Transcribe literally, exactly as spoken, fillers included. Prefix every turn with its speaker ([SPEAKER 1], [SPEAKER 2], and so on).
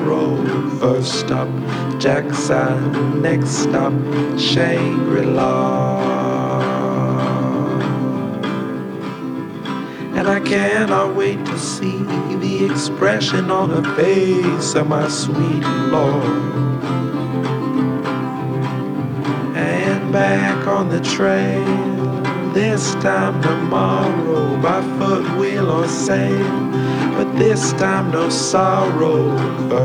[SPEAKER 1] Road. First stop, Jackson, next stop, Shangri-La. And I cannot wait to see the expression on the face of my sweet Lord. And back on the trail, this time tomorrow, by foot, wheel, or sail, but this time no sorrow.